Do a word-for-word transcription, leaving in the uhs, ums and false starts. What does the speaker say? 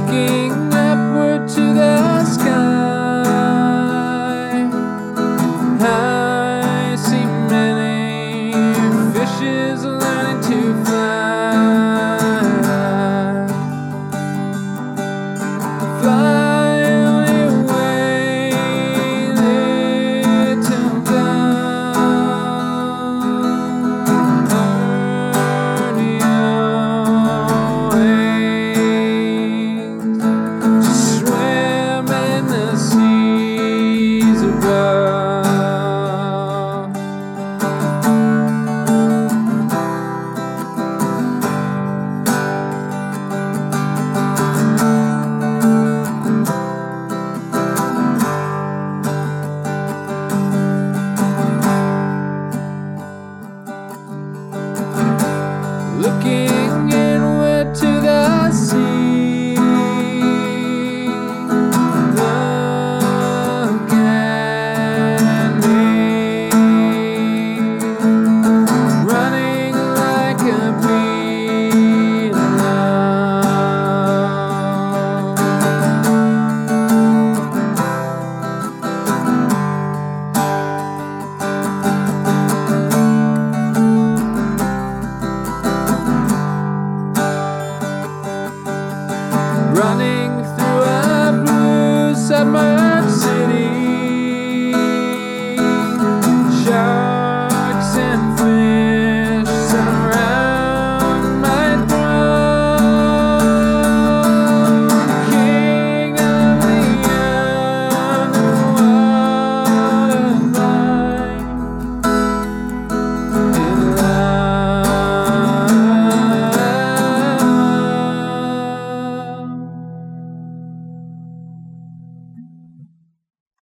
looking upward to the sky. I see many fishes learning to fly. Fly away, little dove, earn your wings to swim in the seas above. Looking